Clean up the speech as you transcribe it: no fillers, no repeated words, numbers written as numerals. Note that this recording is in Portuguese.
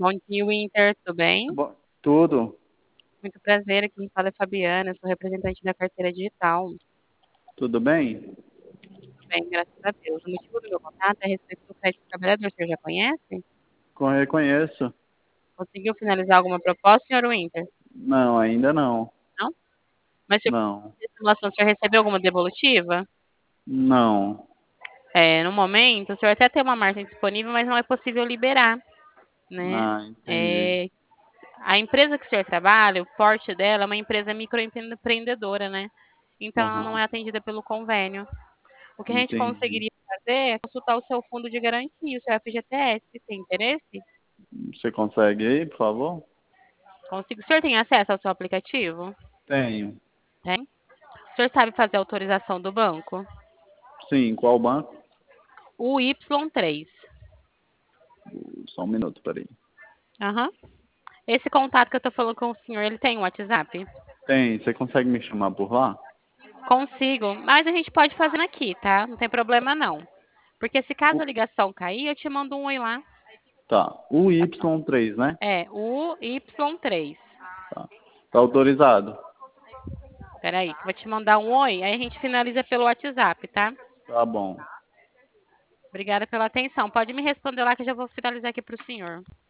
Bom dia, Winter, tudo bem? Tudo, Muito prazer, aqui me fala é Fabiana, sou representante da carteira digital. tudo bem? Tudo bem, graças a Deus. O motivo do meu contato é a respeito do crédito trabalhador, você já conhece? Reconheço. Conseguiu finalizar alguma proposta, senhor Winter? Não, ainda não. Não? Mas se Não, de simulação, o senhor recebeu alguma devolutiva? não. No momento, o senhor até tem uma margem disponível, mas não é possível liberar, né? Ah, entendi. É, a empresa que o senhor trabalha, o porte dela é uma empresa microempreendedora, né? Então, ela não Aham, é atendida pelo convênio. O que a gente entendi. conseguiria fazer é consultar o seu fundo de garantia, o seu FGTS. Tem interesse? Você consegue aí, por favor? Consigo. O senhor tem acesso ao seu aplicativo? Tenho. Tem? O senhor sabe fazer a autorização do banco? Sim, qual banco? O Y3. Só um minuto, peraí. Aham. Esse contato que eu tô falando com o senhor, ele tem um WhatsApp? Tem, você consegue me chamar por lá? Consigo, mas a gente pode fazer aqui, tá? Não tem problema não. Porque se caso a O- ligação cair, eu te mando um oi lá. Tá, o Y3, né? É, o Y3. Tá. Tá autorizado? Peraí, que eu vou te mandar um oi, aí a gente finaliza pelo WhatsApp, tá? Tá bom. Obrigada pela atenção. Pode me responder lá que eu já vou finalizar aqui para o senhor.